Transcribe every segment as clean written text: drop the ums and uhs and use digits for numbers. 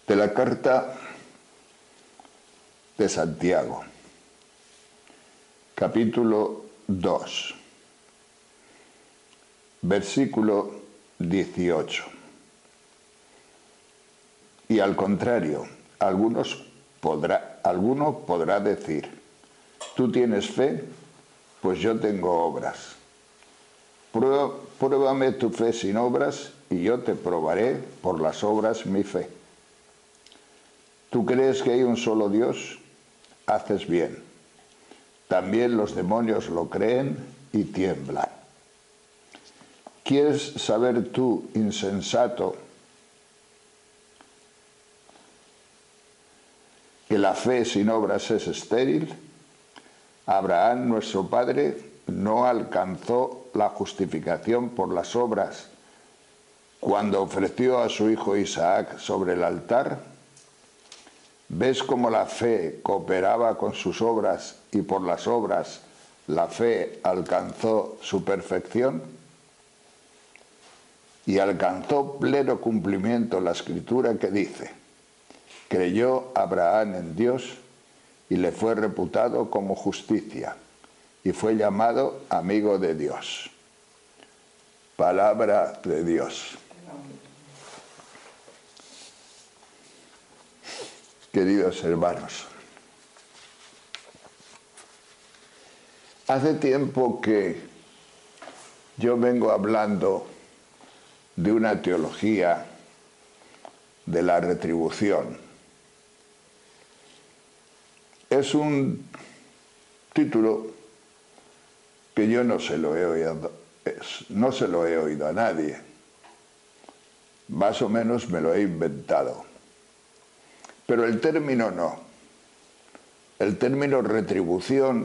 De la carta de Santiago, capítulo 2, versículo 18. Y al contrario, alguno podrá decir: tú tienes fe, pues yo tengo obras. Pruébame tu fe sin obras, y yo te probaré por las obras mi fe. ¿Tú crees que hay un solo Dios? Haces bien. También los demonios lo creen y tiemblan. ¿Quieres saber tú, insensato, que la fe sin obras es estéril? Abraham, nuestro padre, no alcanzó la justificación por las obras cuando ofreció a su hijo Isaac sobre el altar. ¿Ves cómo la fe cooperaba con sus obras y por las obras la fe alcanzó su perfección? Y alcanzó pleno cumplimiento la escritura que dice: creyó Abraham en Dios y le fue reputado como justicia, y fue llamado amigo de Dios. Palabra de Dios. Queridos hermanos, hace tiempo que yo vengo hablando de una teología de la retribución. Es un título que yo no se lo he oído a nadie. Más o menos me lo he inventado. Pero el término no. El término retribución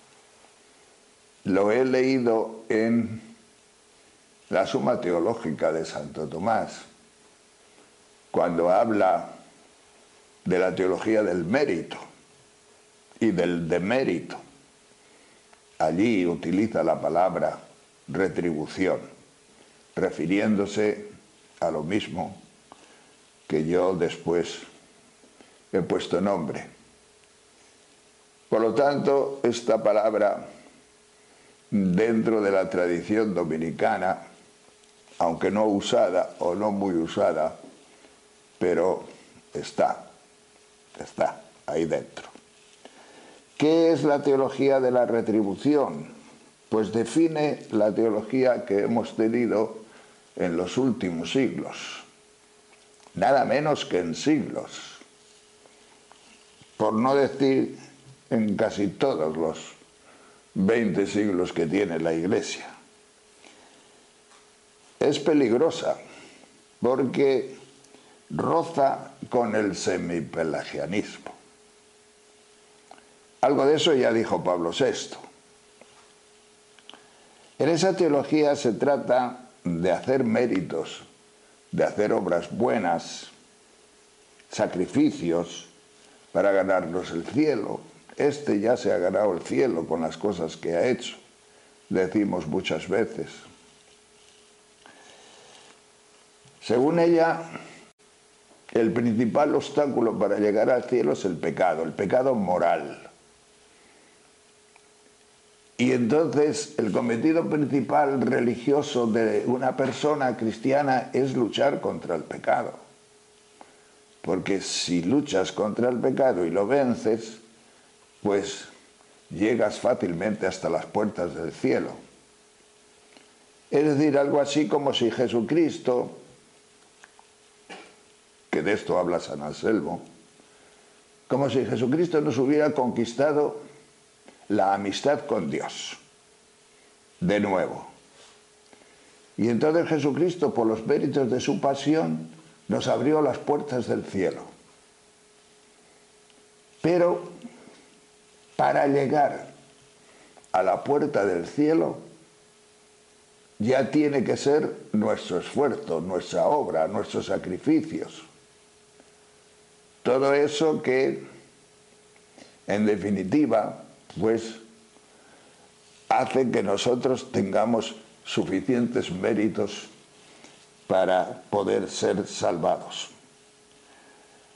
lo he leído en la Suma Teológica de Santo Tomás, cuando habla de la teología del mérito y del demérito. Allí utiliza la palabra retribución, refiriéndose a lo mismo que yo después he puesto nombre. Por lo tanto, esta palabra, dentro de la tradición dominicana, aunque no usada o no muy usada, pero está ahí dentro. ¿Qué es la teología de la retribución? Pues define la teología que hemos tenido en los últimos siglos, nada menos que en siglos, por no decir en casi todos los 20 siglos que tiene la Iglesia. Es peligrosa porque roza con el semipelagianismo. Algo de eso ya dijo Pablo VI. En esa teología se trata de hacer méritos, de hacer obras buenas, sacrificios, para ganarnos el cielo. Este ya se ha ganado el cielo con las cosas que ha hecho, decimos muchas veces. Según ella, el principal obstáculo para llegar al cielo es el pecado moral. Y entonces el cometido principal religioso de una persona cristiana es luchar contra el pecado. Porque si luchas contra el pecado y lo vences, pues llegas fácilmente hasta las puertas del cielo. Es decir, algo así como si Jesucristo, que de esto habla San Anselmo, como si Jesucristo nos hubiera conquistado la amistad con Dios, de nuevo. Y entonces Jesucristo, por los méritos de su pasión, nos abrió las puertas del cielo. Pero para llegar a la puerta del cielo ya tiene que ser nuestro esfuerzo, nuestra obra, nuestros sacrificios. Todo eso que, en definitiva, pues hace que nosotros tengamos suficientes méritos para poder ser salvados.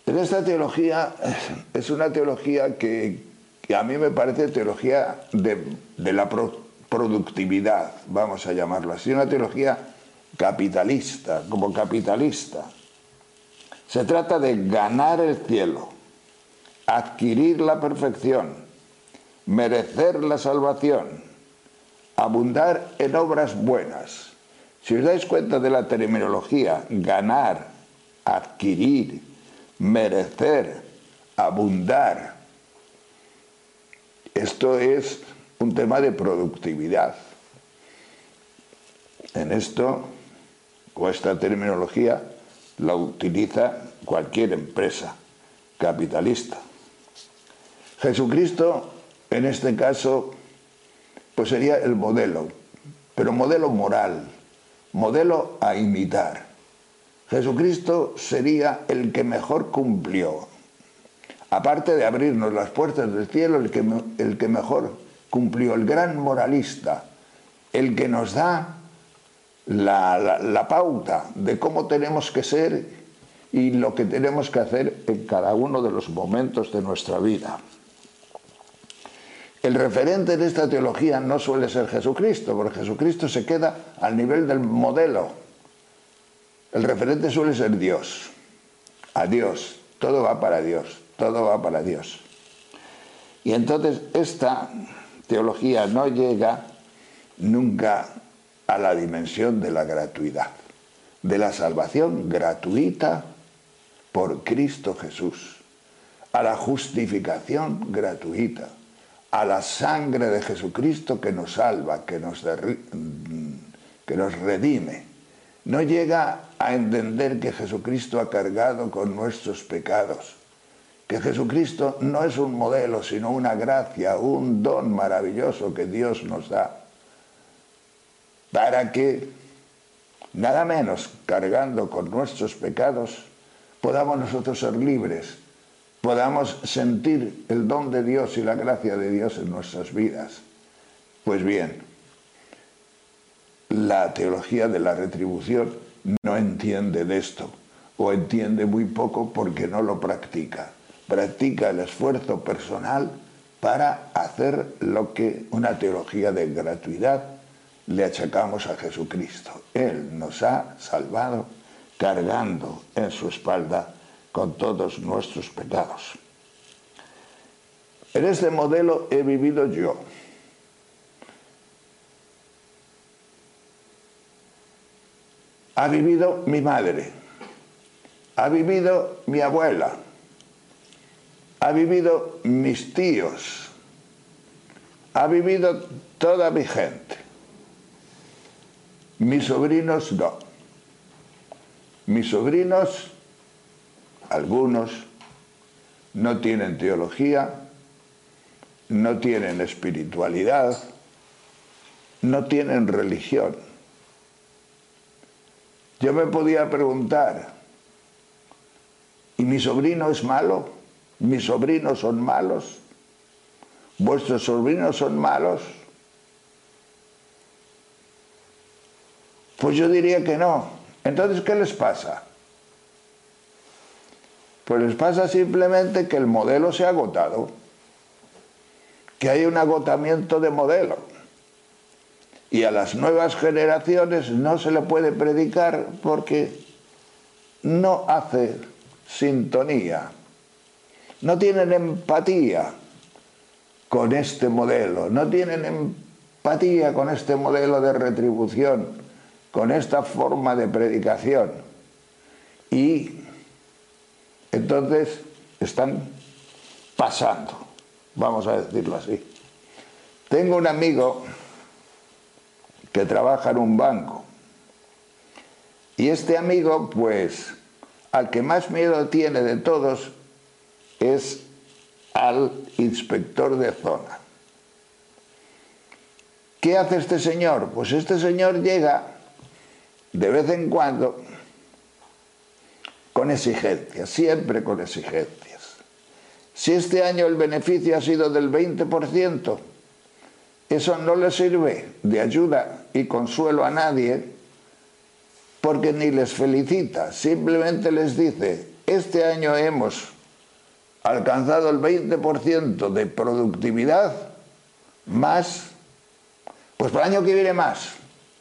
En esta teología es una teología que a mí me parece teología de la productividad, vamos a llamarlo así, una teología capitalista, como capitalista. Se trata de ganar el cielo, adquirir la perfección, merecer la salvación, abundar en obras buenas. Si os dais cuenta de la terminología, ganar, adquirir, merecer, abundar, esto es un tema de productividad. En esto, o esta terminología, la utiliza cualquier empresa capitalista. Jesucristo, en este caso, pues sería el modelo, pero modelo moral, modelo a imitar. Jesucristo sería el que mejor cumplió, aparte de abrirnos las puertas del cielo, el que mejor cumplió, el gran moralista, el que nos da la pauta de cómo tenemos que ser y lo que tenemos que hacer en cada uno de los momentos de nuestra vida. El referente de esta teología no suele ser Jesucristo, porque Jesucristo se queda al nivel del modelo. El referente suele ser Dios. A Dios. Todo va para Dios. Todo va para Dios. Y entonces esta teología no llega nunca a la dimensión de la gratuidad, de la salvación gratuita por Cristo Jesús, a la justificación gratuita, a la sangre de Jesucristo que nos salva, que nos redime. No llega a entender que Jesucristo ha cargado con nuestros pecados, que Jesucristo no es un modelo, sino una gracia, un don maravilloso que Dios nos da, para que, nada menos cargando con nuestros pecados, podamos nosotros ser libres, podamos sentir el don de Dios y la gracia de Dios en nuestras vidas. Pues bien, la teología de la retribución no entiende de esto, o entiende muy poco porque no lo practica. Practica el esfuerzo personal para hacer lo que una teología de gratuidad le achacamos a Jesucristo. Él nos ha salvado cargando en su espalda con todos nuestros pecados. En este modelo he vivido yo. Ha vivido mi madre, ha vivido mi abuela, ha vivido mis tíos, ha vivido toda mi gente. Mis sobrinos no. Mis sobrinos, algunos, no tienen teología, no tienen espiritualidad, no tienen religión. Yo me podía preguntar, ¿y mi sobrino es malo? ¿Mis sobrinos son malos? ¿Vuestros sobrinos son malos? Pues yo diría que no. Entonces, ¿qué les pasa? Pues les pasa simplemente que el modelo se ha agotado, que hay un agotamiento de modelo. Y a las nuevas generaciones no se le puede predicar porque no hace sintonía, no tienen empatía con este modelo, no tienen empatía con este modelo de retribución, con esta forma de predicación. Y entonces están pasando, vamos a decirlo así. Tengo un amigo que trabaja en un banco. Y este amigo, pues, al que más miedo tiene de todos es al inspector de zona. ¿Qué hace este señor? Pues este señor llega de vez en cuando con exigencias, siempre con exigencias. Si este año el beneficio ha sido del 20%, eso no le sirve de ayuda y consuelo a nadie, porque ni les felicita, simplemente les dice, este año hemos alcanzado el 20% de productividad, más, pues para el año que viene más.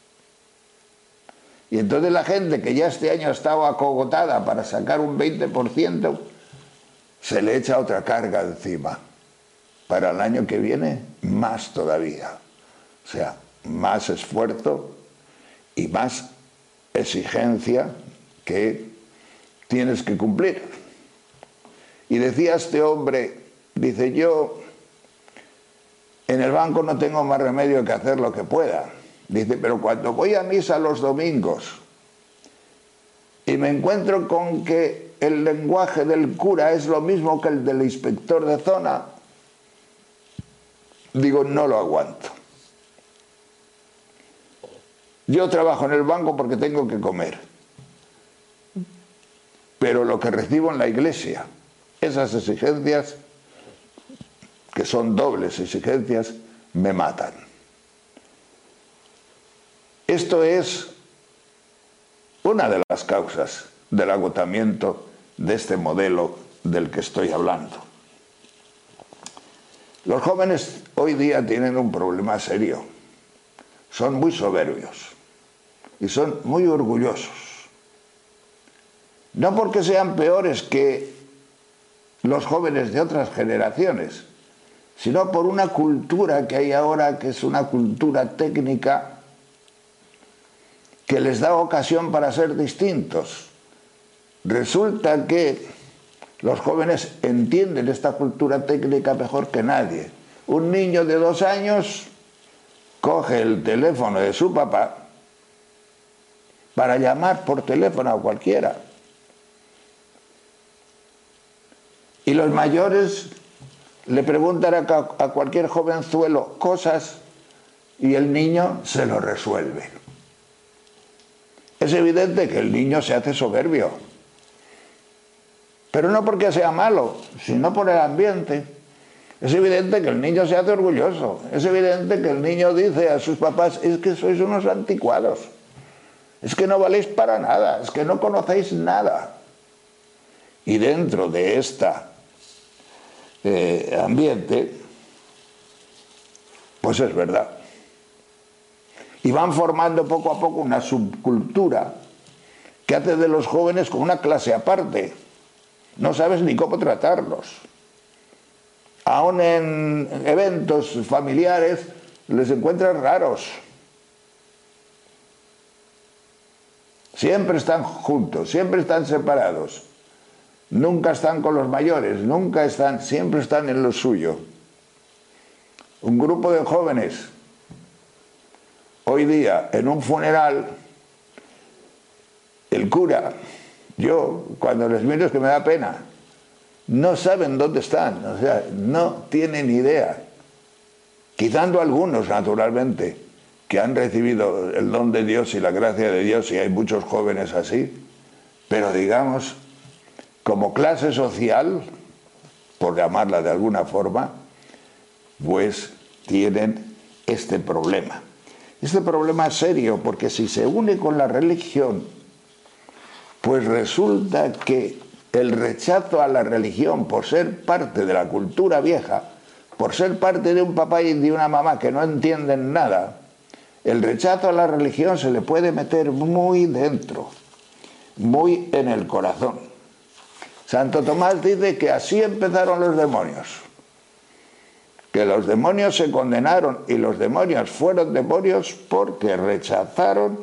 Y entonces la gente que ya este año ha estado acogotada para sacar un 20%, se le echa otra carga encima. Para el año que viene, más todavía. O sea, más esfuerzo y más exigencia que tienes que cumplir. Y decía este hombre, dice, yo en el banco no tengo más remedio que hacer lo que pueda. Dice, pero cuando voy a misa los domingos y me encuentro con que el lenguaje del cura es lo mismo que el del inspector de zona, digo, no lo aguanto. Yo trabajo en el banco porque tengo que comer, pero lo que recibo en la iglesia, esas exigencias, que son dobles exigencias, me matan. Esto es una de las causas del agotamiento de este modelo del que estoy hablando. Los jóvenes hoy día tienen un problema serio. Son muy soberbios y son muy orgullosos. No porque sean peores que los jóvenes de otras generaciones, sino por una cultura que hay ahora, que es una cultura técnica que les da ocasión para ser distintos. Resulta que los jóvenes entienden esta cultura técnica mejor que nadie. Un niño de 2 años coge el teléfono de su papá para llamar por teléfono a cualquiera. Y los mayores le preguntan a cualquier jovenzuelo cosas y el niño se lo resuelve. Es evidente que el niño se hace soberbio, pero no porque sea malo, sino por el ambiente. Es evidente que el niño se hace orgulloso, es evidente que el niño dice a sus papás, es que sois unos anticuados, es que no valéis para nada, es que no conocéis nada. Y dentro de este ambiente, pues es verdad. Y van formando poco a poco una subcultura que hace de los jóvenes como una clase aparte. No sabes ni cómo tratarlos. Aún en eventos familiares les encuentras raros. Siempre están juntos, siempre están separados. Nunca están con los mayores, nunca están, siempre están en lo suyo. Un grupo de jóvenes hoy día, en un funeral, el cura, yo, cuando les miro es que me da pena, no saben dónde están, o sea, no tienen idea. Quitando algunos, naturalmente, que han recibido el don de Dios y la gracia de Dios, y hay muchos jóvenes así, pero digamos, como clase social, por llamarla de alguna forma, pues tienen este problema. Este problema es serio porque si se une con la religión, pues resulta que el rechazo a la religión por ser parte de la cultura vieja, por ser parte de un papá y de una mamá que no entienden nada, el rechazo a la religión se le puede meter muy dentro, muy en el corazón. Santo Tomás dice que así empezaron los demonios. Que los demonios se condenaron y los demonios fueron demonios porque rechazaron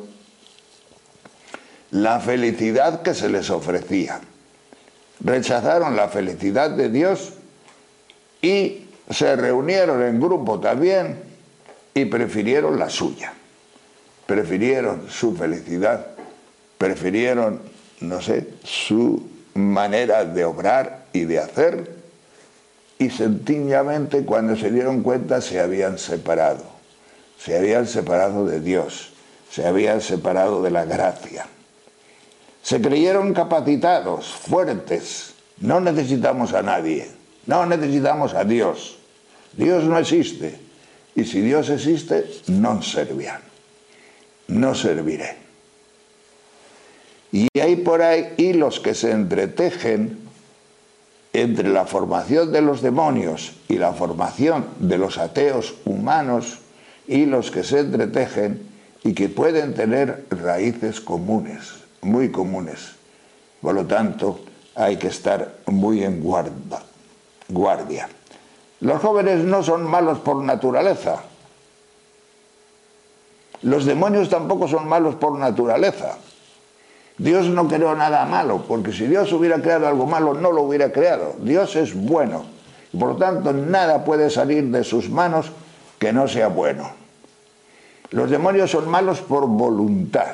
la felicidad que se les ofrecía. Rechazaron la felicidad de Dios y se reunieron en grupo también y prefirieron la suya. Prefirieron su felicidad, prefirieron, no sé, su manera de obrar y de hacer. Y sencillamente cuando se dieron cuenta se habían separado de Dios, se habían separado de la gracia. Se creyeron capacitados, fuertes, no necesitamos a nadie, no necesitamos a Dios. Dios no existe, y si Dios existe, non servian, no serviré. Y hay por ahí hilos que se entretejen entre la formación de los demonios y la formación de los ateos humanos, hilos que se entretejen y que pueden tener raíces comunes, muy comunes. Por lo tanto, hay que estar muy en guardia. Los jóvenes no son malos por naturaleza. Los demonios tampoco son malos por naturaleza. Dios no creó nada malo, porque si Dios hubiera creado algo malo, no lo hubiera creado. Dios es bueno. Y por lo tanto, nada puede salir de sus manos que no sea bueno. Los demonios son malos por voluntad,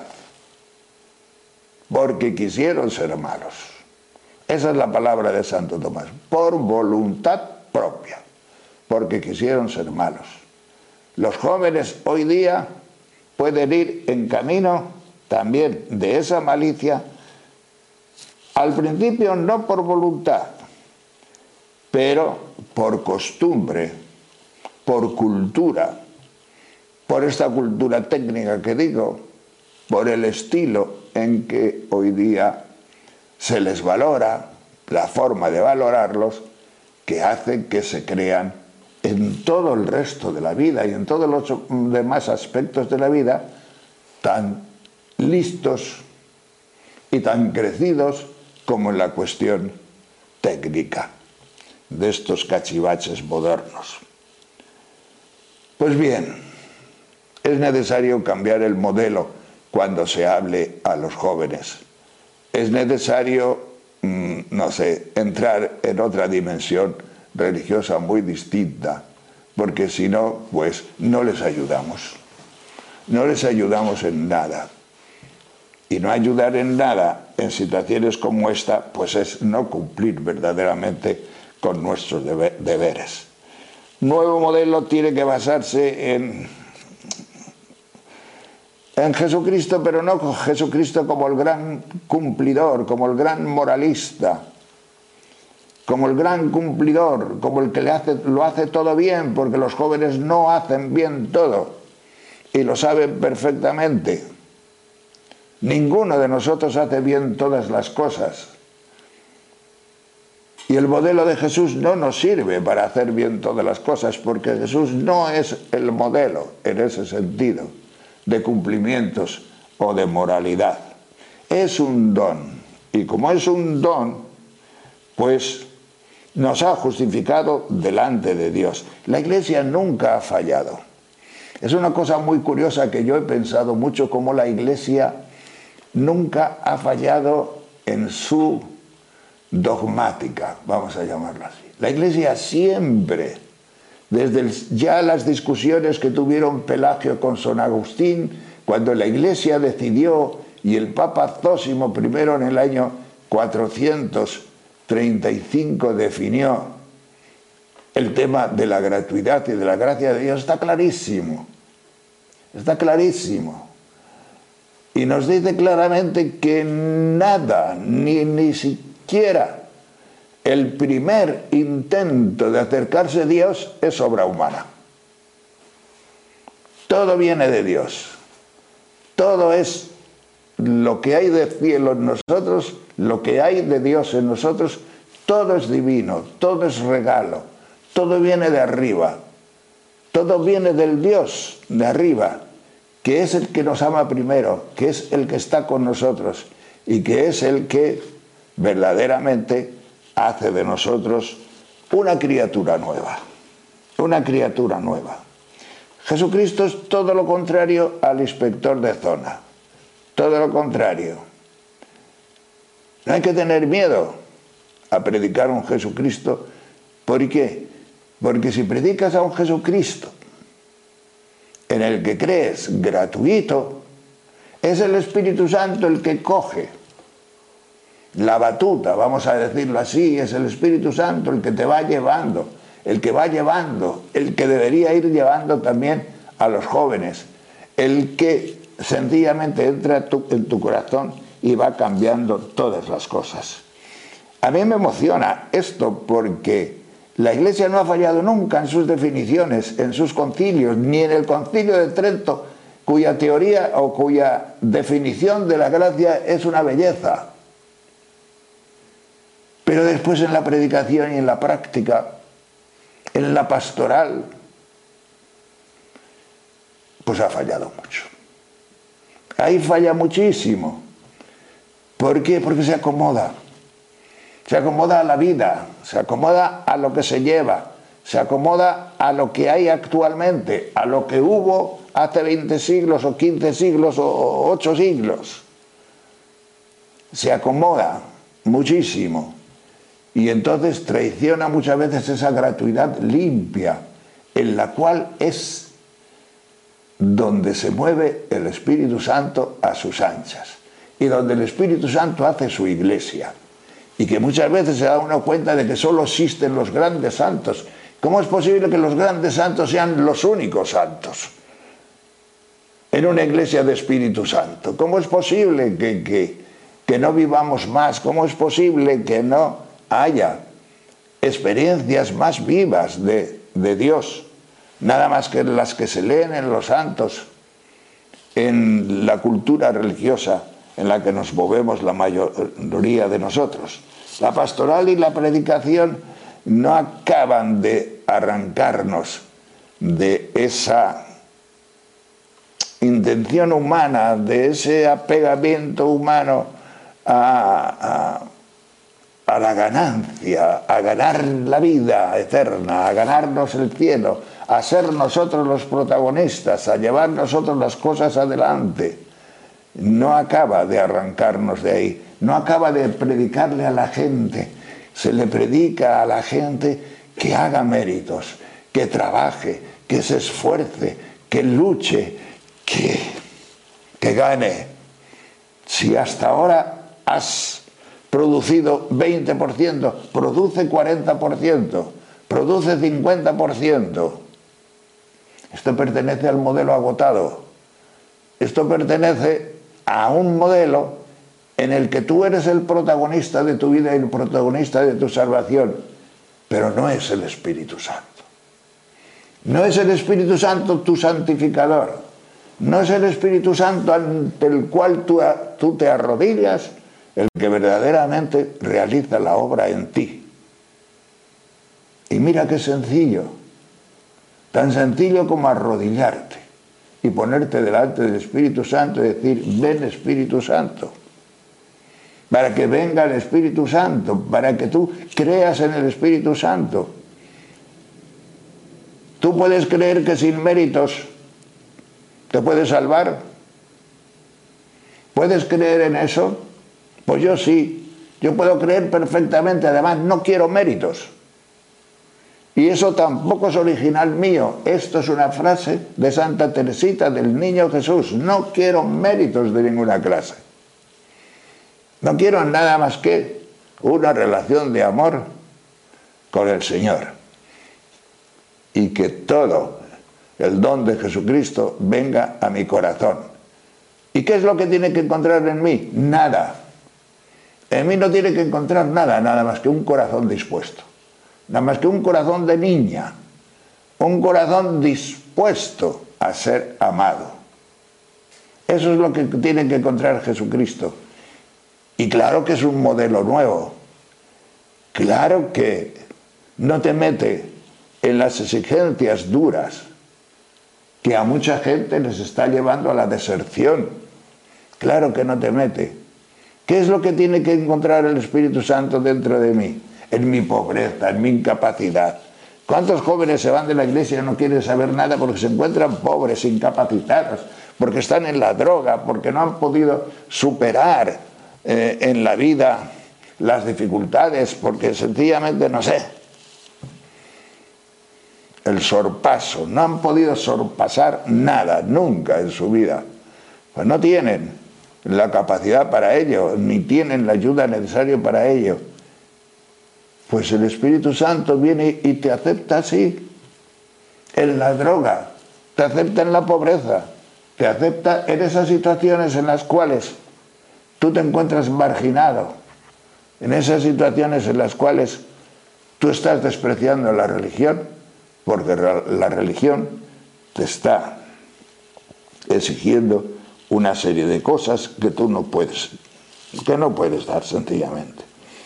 porque quisieron ser malos. Esa es la palabra de Santo Tomás. Por voluntad propia, porque quisieron ser malos. Los jóvenes hoy día pueden ir en camino también de esa malicia, al principio no por voluntad, pero por costumbre, por cultura, por esta cultura técnica que digo, por el estilo en que hoy día se les valora, la forma de valorarlos, que hace que se crean en todo el resto de la vida y en todos los demás aspectos de la vida tan listos y tan crecidos como en la cuestión técnica de estos cachivaches modernos. Pues bien, es necesario cambiar el modelo cuando se hable a los jóvenes. Es necesario, no sé, entrar en otra dimensión religiosa muy distinta, porque si no, pues no les ayudamos. No les ayudamos en nada. Y no ayudar en nada en situaciones como esta, pues es no cumplir verdaderamente con nuestros deberes. Nuevo modelo tiene que basarse en Jesucristo, pero no con Jesucristo como el gran cumplidor, como el gran moralista, como el gran cumplidor, como el que lo hace todo bien, porque los jóvenes no hacen bien todo y lo saben perfectamente. Ninguno de nosotros hace bien todas las cosas. Y el modelo de Jesús no nos sirve para hacer bien todas las cosas, porque Jesús no es el modelo en ese sentido de cumplimientos o de moralidad. Es un don. Y como es un don, pues nos ha justificado delante de Dios. La Iglesia nunca ha fallado. Es una cosa muy curiosa que yo he pensado mucho, cómo la Iglesia nunca ha fallado en su dogmática, vamos a llamarlo así. La Iglesia siempre, desde ya las discusiones que tuvieron Pelagio con San Agustín, cuando la Iglesia decidió, y el Papa Zósimo I en el año 435 definió el tema de la gratuidad y de la gracia de Dios, está clarísimo. Está clarísimo. Y nos dice claramente que nada, ni siquiera el primer intento de acercarse a Dios es obra humana. Todo viene de Dios. Todo es lo que hay de cielo en nosotros, lo que hay de Dios en nosotros, todo es divino, todo es regalo, todo viene de arriba. Todo viene del Dios de arriba, que es el que nos ama primero, que es el que está con nosotros y que es el que verdaderamente hace de nosotros una criatura nueva. Una criatura nueva. Jesucristo es todo lo contrario al inspector de zona. Todo lo contrario. No hay que tener miedo a predicar a un Jesucristo. ¿Por qué? Porque si predicas a un Jesucristo en el que crees gratuito, es el Espíritu Santo el que coge la batuta, vamos a decirlo así, es el Espíritu Santo el que te va llevando, el que va llevando, el que debería ir llevando también a los jóvenes, el que sencillamente entra en tu corazón y va cambiando todas las cosas. A mí me emociona esto porque la Iglesia no ha fallado nunca en sus definiciones, en sus concilios, ni en el Concilio de Trento, cuya teoría o cuya definición de la gracia es una belleza. Pero después en la predicación y en la práctica, en la pastoral, pues ha fallado mucho. Ahí falla muchísimo. ¿Por qué? Porque se acomoda. Se acomoda a la vida, se acomoda a lo que se lleva, se acomoda a lo que hay actualmente, a lo que hubo hace 20 siglos o 15 siglos o 8 siglos. Se acomoda muchísimo. Y entonces traiciona muchas veces esa gratuidad limpia, en la cual es donde se mueve el Espíritu Santo a sus anchas, y donde el Espíritu Santo hace su iglesia, y que muchas veces se da uno cuenta de que solo existen los grandes santos. ¿Cómo es posible que los grandes santos sean los únicos santos en una iglesia de Espíritu Santo? ¿Cómo es posible que no vivamos más? ¿Cómo es posible que no haya experiencias más vivas de Dios, nada más que las que se leen en los santos, en la cultura religiosa en la que nos movemos la mayoría de nosotros? La pastoral y la predicación no acaban de arrancarnos de esa intención humana, de ese apegamiento humano a la ganancia, a ganar la vida eterna, a ganarnos el cielo, a ser nosotros los protagonistas, a llevar nosotros las cosas adelante. No acaba de arrancarnos de ahí, no acaba de predicarle a la gente. Se le predica a la gente que haga méritos, que trabaje, que se esfuerce, que luche, que gane. Si hasta ahora has producido 20%, produce 40%, produce 50%. Esto pertenece al modelo agotado. Esto pertenece a un modelo en el que tú eres el protagonista de tu vida y el protagonista de tu salvación, pero no es el Espíritu Santo. No es el Espíritu Santo tu santificador. No es el Espíritu Santo ante el cual tú te arrodillas, el que verdaderamente realiza la obra en ti. Y mira qué sencillo, tan sencillo como arrodillarte y ponerte delante del Espíritu Santo y decir: ven Espíritu Santo, para que venga el Espíritu Santo, para que tú creas en el Espíritu Santo. ¿Tú puedes creer que sin méritos te puedes salvar? ¿Puedes creer en eso? Pues yo sí, yo puedo creer perfectamente. Además, no quiero méritos. Y eso tampoco es original mío. Esto es una frase de Santa Teresita del Niño Jesús. No quiero méritos de ninguna clase. No quiero nada más que una relación de amor con el Señor. Y que todo el don de Jesucristo venga a mi corazón. ¿Y qué es lo que tiene que encontrar en mí? Nada. En mí no tiene que encontrar nada, nada más que un corazón dispuesto. Nada más que un corazón de niña. Un corazón dispuesto a ser amado. Eso es lo que tiene que encontrar Jesucristo. Y claro que es un modelo nuevo. Claro que no te mete en las exigencias duras que a mucha gente les está llevando a la deserción. Claro que no te mete. ¿Qué es lo que tiene que encontrar el Espíritu Santo dentro de mí? En mi pobreza, en mi incapacidad. ¿Cuántos jóvenes se van de la iglesia y no quieren saber nada porque se encuentran pobres, incapacitados, porque están en la droga, porque no han podido superar en la vida las dificultades, porque sencillamente, no sé, el sorpaso, no han podido sorpasar nada, nunca en su vida? Pues no tienen la capacidad para ello, ni tienen la ayuda necesaria para ello. Pues el Espíritu Santo viene y te acepta así, en la droga, te acepta en la pobreza, te acepta en esas situaciones en las cuales tú te encuentras marginado, en esas situaciones en las cuales tú estás despreciando la religión, porque la religión te está exigiendo una serie de cosas que tú no puedes dar sencillamente.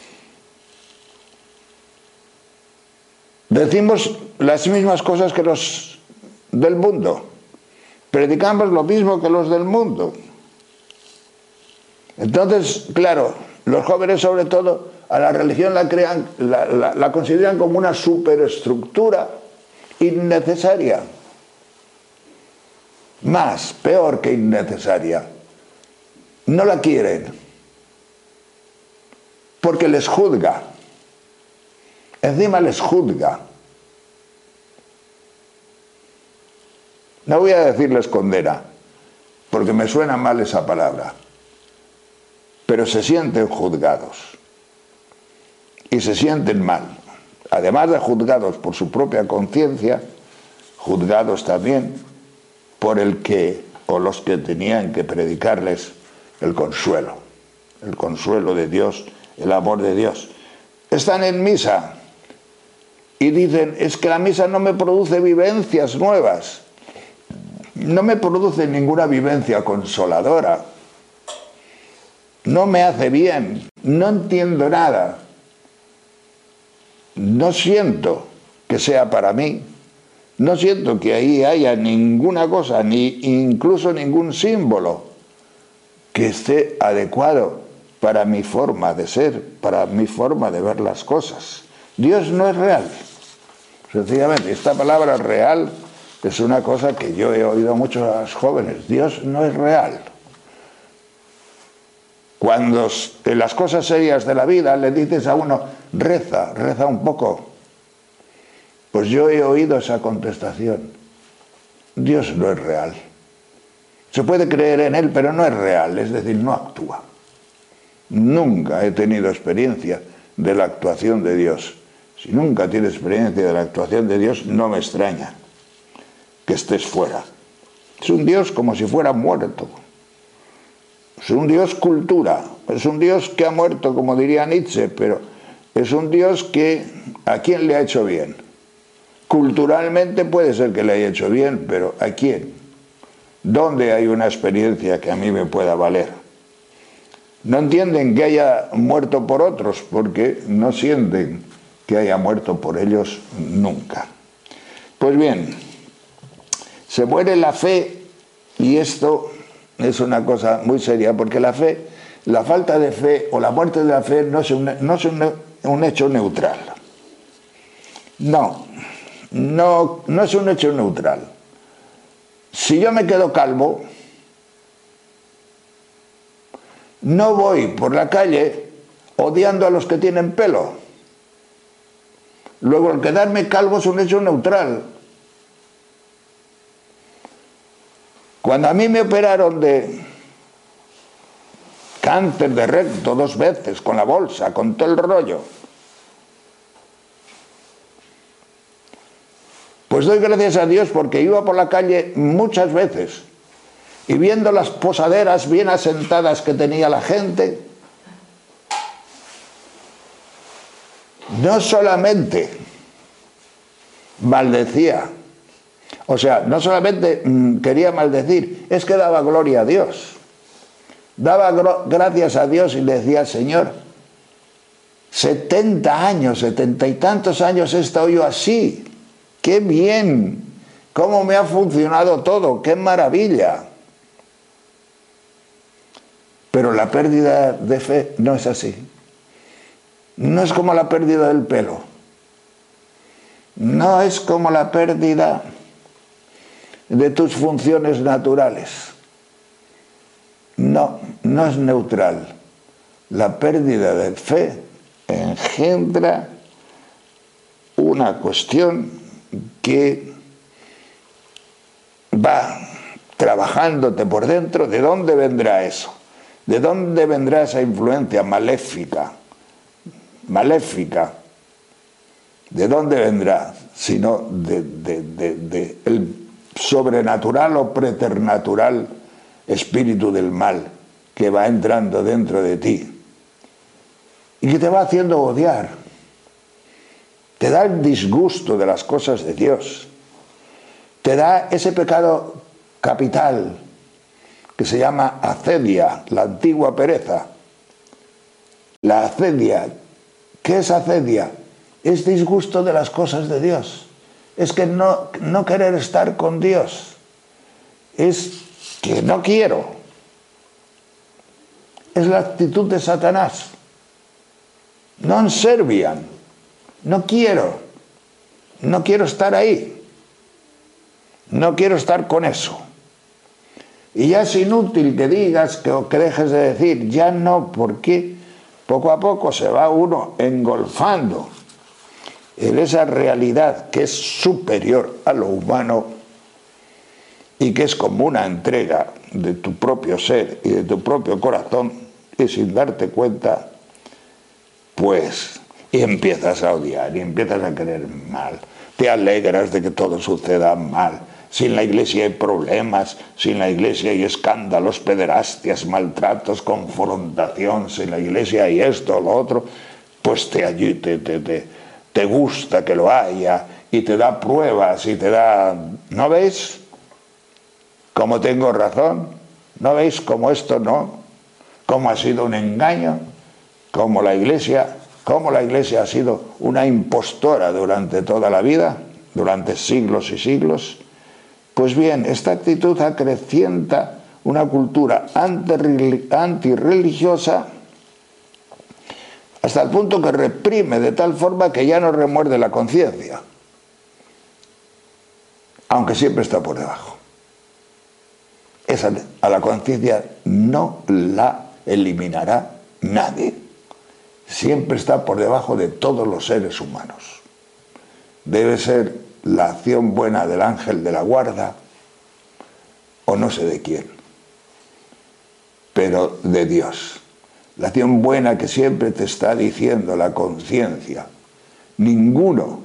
Decimos las mismas cosas que los del mundo, predicamos lo mismo que los del mundo. Entonces, claro, los jóvenes sobre todo a la religión la consideran como una superestructura innecesaria, peor que innecesaria. No la quieren porque les juzga, encima les juzga. No voy a decirles condena, porque me suena mal esa palabra, pero se sienten juzgados y se sienten mal. Además de juzgados por su propia conciencia, juzgados también por el que o los que tenían que predicarles el consuelo de Dios, el amor de Dios. Están en misa y dicen, es que la misa no me produce vivencias nuevas, no me produce ninguna vivencia consoladora, no me hace bien, no entiendo nada, no siento que sea para mí, no siento que ahí haya ninguna cosa, ni incluso ningún símbolo que esté adecuado para mi forma de ser, para mi forma de ver las cosas. Dios no es real. Sencillamente, esta palabra real es una cosa que yo he oído mucho a los jóvenes. Dios no es real. Cuando en las cosas serias de la vida le dices a uno, reza un poco. Pues yo he oído esa contestación. Dios no es real. Se puede creer en él, pero no es real, es decir, no actúa. Nunca he tenido experiencia de la actuación de Dios. Si nunca tienes experiencia de la actuación de Dios, no me extraña que estés fuera. Es un Dios como si fuera muerto. Es un Dios cultura, es un Dios que ha muerto, como diría Nietzsche, pero es un Dios que ¿a quién le ha hecho bien? Culturalmente puede ser que le haya hecho bien, pero ¿a quién? ¿Dónde hay una experiencia que a mí me pueda valer? No entienden que haya muerto por otros, porque no sienten que haya muerto por ellos nunca. Pues bien, se muere la fe, y esto es una cosa muy seria, porque la fe, la falta de fe o la muerte de la fe no es un hecho neutral. No es un hecho neutral. Si yo me quedo calvo, no voy por la calle odiando a los que tienen pelo. Luego, el quedarme calvo es un hecho neutral. Cuando a mí me operaron de cáncer de recto 2 veces, con la bolsa, con todo el rollo, pues doy gracias a Dios porque iba por la calle muchas veces y viendo las posaderas bien asentadas que tenía la gente, no solamente maldecía, o sea, no solamente quería maldecir, es que daba gloria a Dios. Daba gracias a Dios y le decía, Señor, 70 años, 70 y tantos años he estado yo así. ¡Qué bien! ¿Cómo me ha funcionado todo? ¡Qué maravilla! Pero la pérdida de fe no es así. No es como la pérdida del pelo. No es como la pérdida de tus funciones naturales. No es neutral. La pérdida de fe engendra una cuestión que va trabajándote por dentro. ¿De dónde vendrá eso? ¿De dónde vendrá esa influencia maléfica? ¿De dónde vendrá? Sino de el sobrenatural o preternatural espíritu del mal que va entrando dentro de ti y que te va haciendo odiar. Te da el disgusto de las cosas de Dios. Te da ese pecado capital que se llama acedia, la antigua pereza. La acedia, ¿qué es acedia? Es disgusto de las cosas de Dios. Es que no querer estar con Dios. Es que no quiero. Es la actitud de Satanás. Non serviam. No quiero estar ahí. No quiero estar con eso. Y ya es inútil que digas o que dejes de decir, ya no, porque poco a poco se va uno engolfando en esa realidad que es superior a lo humano y que es como una entrega de tu propio ser y de tu propio corazón, y sin darte cuenta, pues, y empiezas a odiar y empiezas a querer mal. Te alegras de que todo suceda mal. Si en la iglesia hay problemas, si en la iglesia hay escándalos, pederastias, maltratos, confrontación, si en la iglesia hay esto o lo otro, pues te gusta que lo haya y te da pruebas y te da... ¿No veis cómo tengo razón? ¿No veis cómo esto no? ¿Cómo ha sido un engaño? ¿Cómo la iglesia ha sido una impostora durante toda la vida, durante siglos y siglos? Pues bien, esta actitud acrecienta una cultura antirreligiosa hasta el punto que reprime de tal forma que ya no remuerde la conciencia, aunque siempre está por debajo. A la conciencia no la eliminará nadie. Siempre está por debajo de todos los seres humanos. Debe ser la acción buena del ángel de la guarda, o no sé de quién, pero de Dios. La acción buena que siempre te está diciendo la conciencia. Ninguno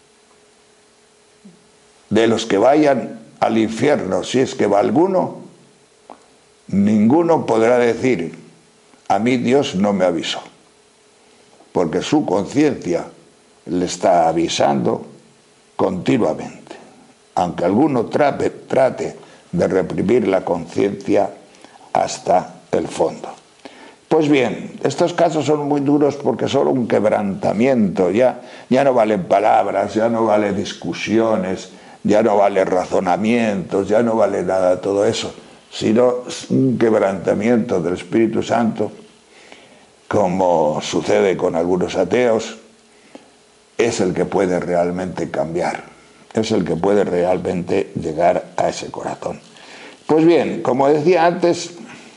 de los que vayan al infierno, si es que va alguno, ninguno podrá decir, a mí Dios no me avisó, porque su conciencia le está avisando continuamente, aunque alguno trate de reprimir la conciencia hasta el fondo. Pues bien, estos casos son muy duros porque solo un quebrantamiento, ya no valen palabras, ya no valen discusiones, ya no valen razonamientos, ya no vale nada todo eso, sino un quebrantamiento del Espíritu Santo, como sucede con algunos ateos, es el que puede realmente cambiar, es el que puede realmente llegar a ese corazón. Pues bien, como decía antes,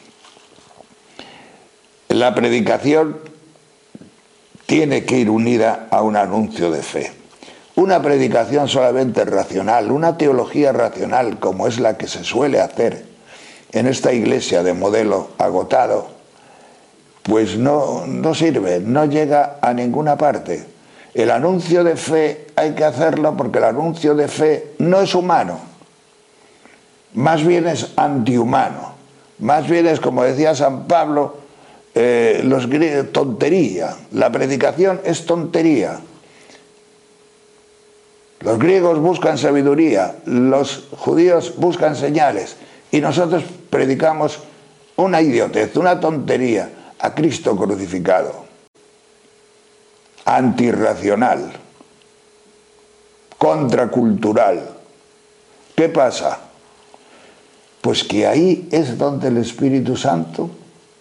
la predicación tiene que ir unida a un anuncio de fe. Una predicación solamente racional, una teología racional como es la que se suele hacer en esta iglesia de modelo agotado, pues no sirve, no llega a ninguna parte. El anuncio de fe hay que hacerlo porque el anuncio de fe no es humano, más bien es antihumano, más bien es, como decía San Pablo, los griegos, tontería. La predicación es tontería. Los griegos buscan sabiduría, los judíos buscan señales, y nosotros predicamos una idiotez, una tontería, a Cristo crucificado. Antirracional, contracultural. ¿Qué pasa? Pues que ahí es donde el Espíritu Santo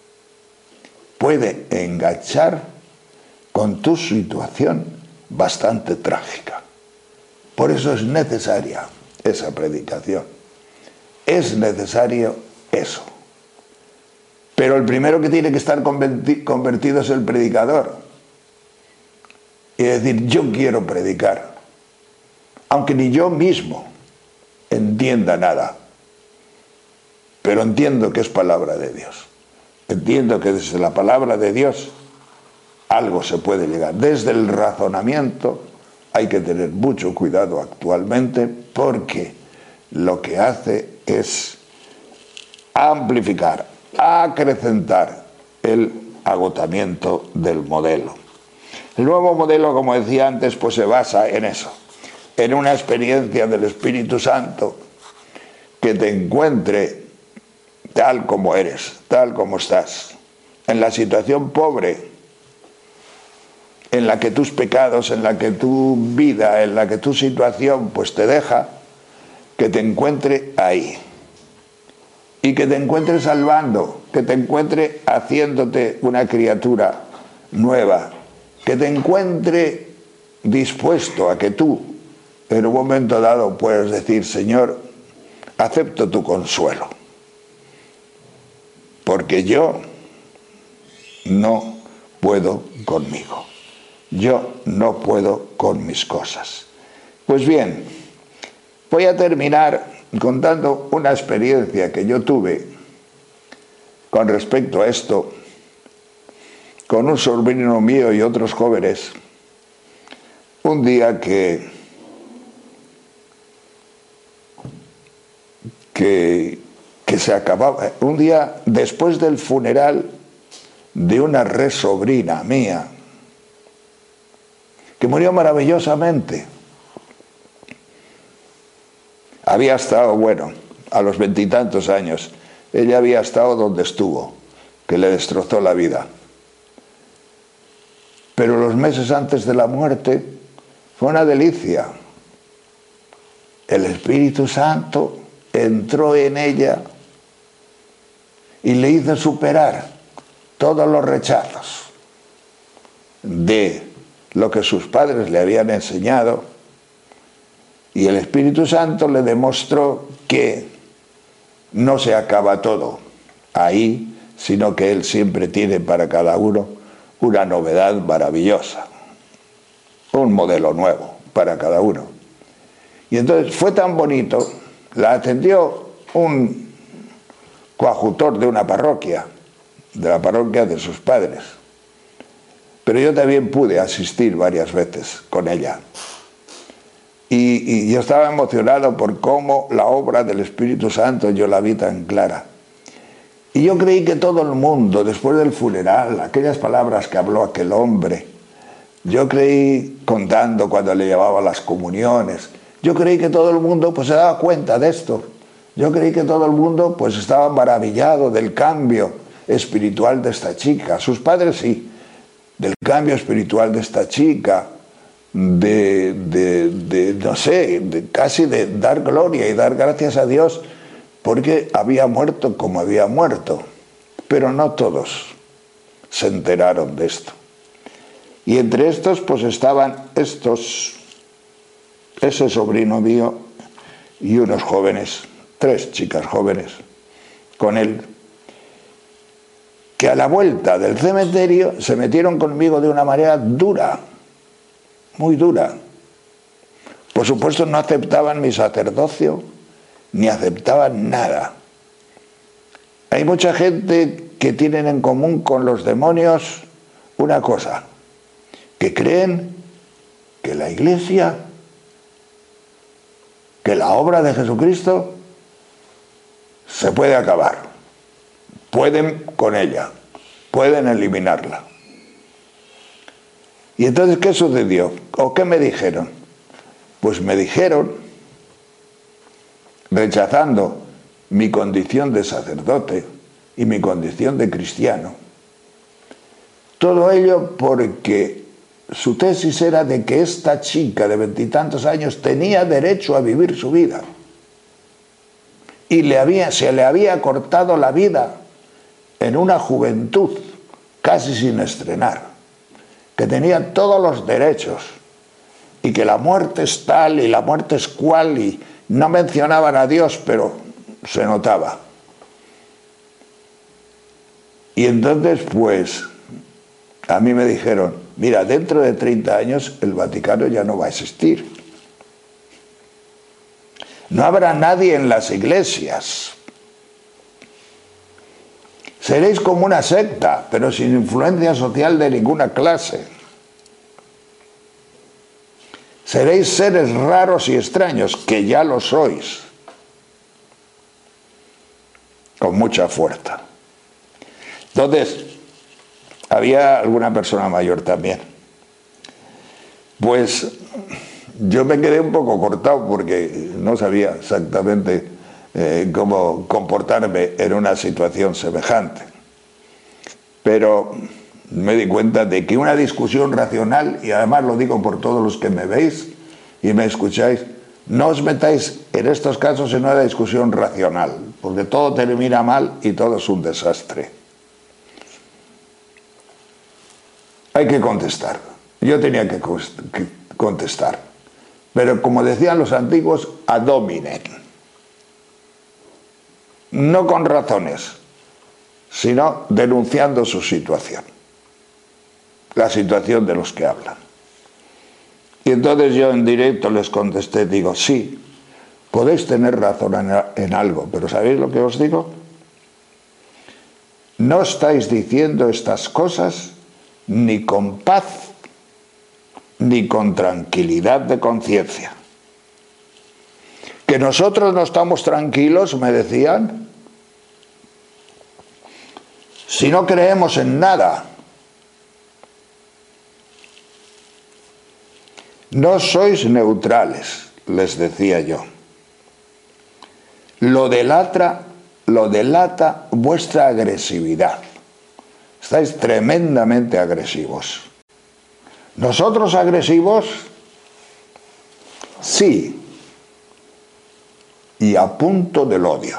puede enganchar con tu situación bastante trágica. Por eso es necesaria esa predicación. Es necesario eso. Pero el primero que tiene que estar convertido es el predicador. Y decir, yo quiero predicar, aunque ni yo mismo entienda nada, pero entiendo que es palabra de Dios. Entiendo que desde la palabra de Dios algo se puede llegar. Desde el razonamiento hay que tener mucho cuidado actualmente, porque lo que hace es amplificar, acrecentar el agotamiento del modelo. El nuevo modelo, como decía antes, pues se basa en eso, en una experiencia del Espíritu Santo que te encuentre tal como eres, tal como estás, en la situación pobre en la que tus pecados, en la que tu vida, en la que tu situación pues te deja, que te encuentre ahí. Y que te encuentre salvando, que te encuentre haciéndote una criatura nueva, que te encuentre dispuesto a que tú, en un momento dado, puedas decir, Señor, acepto tu consuelo, porque yo no puedo conmigo, yo no puedo con mis cosas. Pues bien, voy a terminar contando una experiencia que yo tuve con respecto a esto, con un sobrino mío y otros jóvenes, un día que se acababa, un día después del funeral de una sobrina mía, que murió maravillosamente. Había estado, bueno, a los 20 y tantos años, ella había estado donde estuvo, que le destrozó la vida. Pero los meses antes de la muerte fue una delicia. El Espíritu Santo entró en ella y le hizo superar todos los rechazos de lo que sus padres le habían enseñado, y el Espíritu Santo le demostró que no se acaba todo ahí, sino que Él siempre tiene para cada uno una novedad maravillosa, un modelo nuevo para cada uno. Y entonces fue tan bonito, la atendió un coadjutor de una parroquia, de la parroquia de sus padres, pero yo también pude asistir varias veces con ella. Y yo estaba emocionado por cómo la obra del Espíritu Santo yo la vi tan clara. Y yo creí que todo el mundo, después del funeral, aquellas palabras que habló aquel hombre, yo creí, contando cuando le llevaba las comuniones, yo creí que todo el mundo pues se daba cuenta de esto. Yo creí que todo el mundo pues estaba maravillado del cambio espiritual de esta chica. Sus padres sí, del cambio espiritual de esta chica, no sé, casi de dar gloria y dar gracias a Dios porque había muerto como había muerto. Pero no todos se enteraron de esto. Y entre estos pues estaban ese sobrino mío y unos jóvenes, 3 chicas jóvenes con él, que a la vuelta del cementerio se metieron conmigo de una manera dura, muy dura. Por supuesto no aceptaban mi sacerdocio, ni aceptaban nada. Hay mucha gente que tienen en común con los demonios una cosa, que creen que la Iglesia, que la obra de Jesucristo se puede acabar. Pueden con ella, pueden eliminarla. Y entonces, ¿qué sucedió? ¿O qué me dijeron? Pues me dijeron, rechazando mi condición de sacerdote y mi condición de cristiano, todo ello porque su tesis era de que esta chica de 20 y tantos años tenía derecho a vivir su vida. Y se le había cortado la vida en una juventud casi sin estrenar, que tenía todos los derechos y que la muerte es tal y la muerte es cual, y no mencionaban a Dios, pero se notaba. Y entonces pues a mí me dijeron, mira, dentro de 30 años el Vaticano ya no va a existir. No habrá nadie en las iglesias. Seréis como una secta, pero sin influencia social de ninguna clase. Seréis seres raros y extraños, que ya lo sois, con mucha fuerza. Entonces, había alguna persona mayor también. Pues yo me quedé un poco cortado porque no sabía exactamente cómo comportarme en una situación semejante. Pero me di cuenta de que una discusión racional, y además lo digo por todos los que me veis y me escucháis, no os metáis en estos casos en una discusión racional, porque todo termina mal y todo es un desastre. Hay que contestar. Yo tenía que contestar. Pero como decían los antiguos, ad hominem. No con razones, sino denunciando su situación. La situación de los que hablan. Y entonces yo en directo les contesté, digo, sí, podéis tener razón en algo, pero ¿sabéis lo que os digo? No estáis diciendo estas cosas ni con paz, ni con tranquilidad de conciencia. Que nosotros no estamos tranquilos, me decían, si no creemos en nada. No sois neutrales, les decía yo. Lo delata vuestra agresividad. Estáis tremendamente agresivos. ¿Nosotros agresivos? Sí. Y a punto del odio.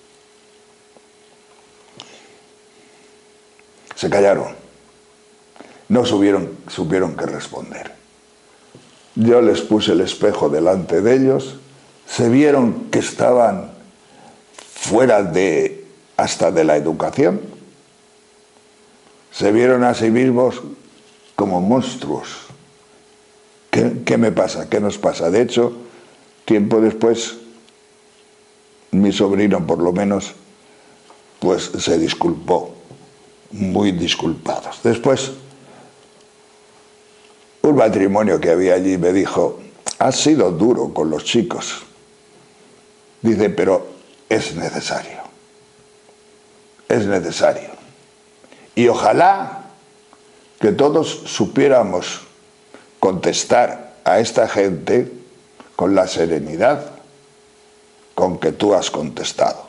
Se callaron. No supieron qué responder. Yo les puse el espejo delante de ellos. Se vieron que estaban fuera hasta de la educación. Se vieron a sí mismos como monstruos. ¿Qué me pasa? ¿Qué nos pasa? De hecho, tiempo después, mi sobrino por lo menos, pues se disculpó, muy disculpados. Después, un matrimonio que había allí me dijo, has sido duro con los chicos. Dice, pero es necesario. Es necesario. Y ojalá que todos supiéramos contestar a esta gente con la serenidad con que tú has contestado.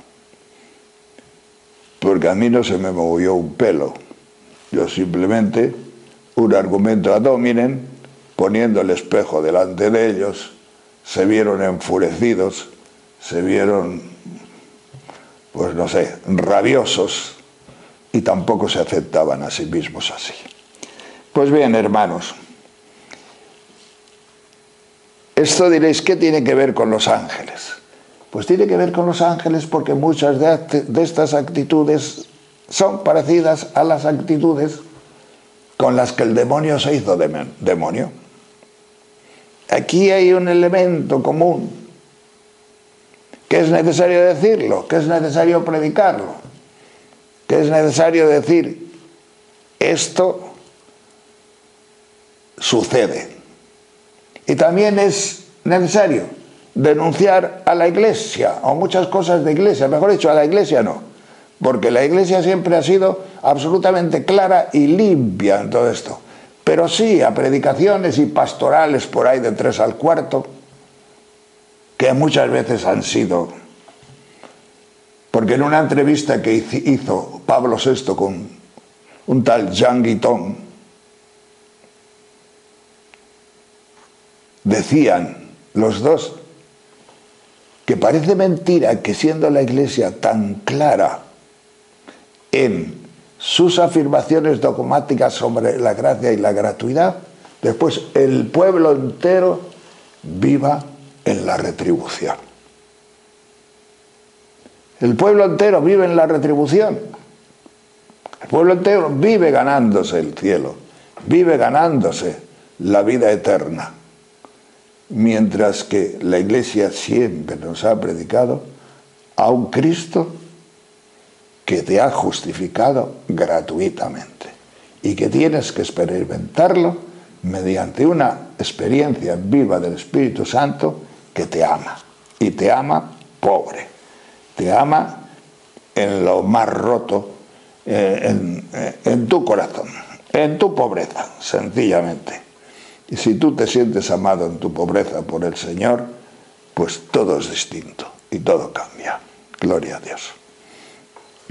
Porque a mí no se me movió un pelo. Yo simplemente, un argumento ad hominem, poniendo el espejo delante de ellos, se vieron enfurecidos, se vieron, pues no sé, rabiosos, y tampoco se aceptaban a sí mismos así. Pues bien, hermanos, esto diréis, ¿qué tiene que ver con los ángeles? Pues tiene que ver con los ángeles porque muchas de estas actitudes son parecidas a las actitudes con las que el demonio se hizo demonio. Aquí hay un elemento común, que es necesario decirlo, que es necesario predicarlo, que es necesario decir, esto sucede. Y también es necesario denunciar a la Iglesia, o muchas cosas de Iglesia, mejor dicho, a la Iglesia no, porque la Iglesia siempre ha sido absolutamente clara y limpia en todo esto. Pero sí a predicaciones y pastorales por ahí de 3 al 4, que muchas veces han sido... Porque en una entrevista que hizo Pablo VI con un tal Jean Guiton, decían los dos que parece mentira que siendo la Iglesia tan clara en sus afirmaciones dogmáticas sobre la gracia y la gratuidad, después el pueblo entero viva en la retribución. El pueblo entero vive en la retribución. El pueblo entero vive ganándose el cielo, vive ganándose la vida eterna. Mientras que la Iglesia siempre nos ha predicado a un Cristo que te ha justificado gratuitamente y que tienes que experimentarlo mediante una experiencia viva del Espíritu Santo que te ama, y te ama pobre, te ama en lo más roto, en tu corazón, en tu pobreza, sencillamente. Y si tú te sientes amado en tu pobreza por el Señor, pues todo es distinto y todo cambia. Gloria a Dios.